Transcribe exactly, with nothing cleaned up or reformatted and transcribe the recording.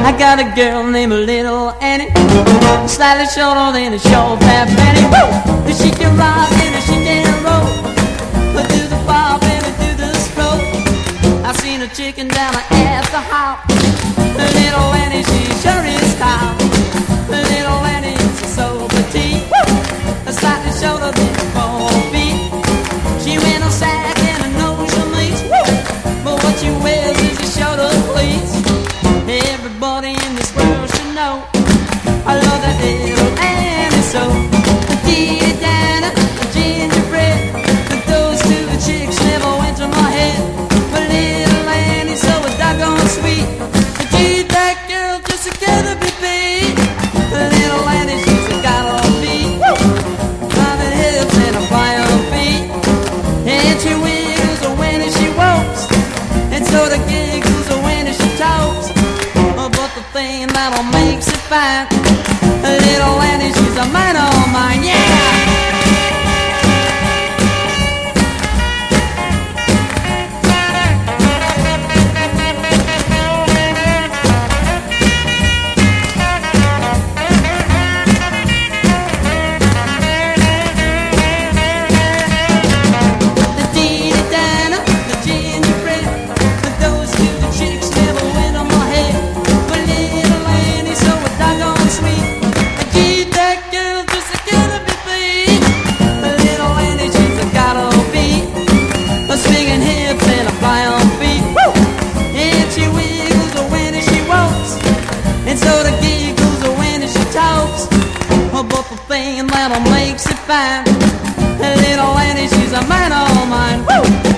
I got a girl named Little Annie, slightly shorter than a short fat Fanny. Woo! She can rock and she can roll, but do the bob and do the stroke. I seen a chicken down at the house. Little Annie, she sure is tall. Little Annie, she's so petite, slightly shorter than four feet. She wears a sack and a nose of meat, but what she wears is a shoulder pleats. Everybody in this world should know I love that Little Annie so. Dee Dana, gingerbread, those two chicks never went to my head. But Little Annie so doggone sweet. Gee, that girl just together be beat. Little Annie, she's got her feet, climbing hips and a flying feet, and she wiggles when she walks, and so the giggles when she talks. But the thing that makes it fine, Little Annie, she's a mine all mine, yeah. But the thing that makes it fine, Little Annie, she's a mine all mine. Woo!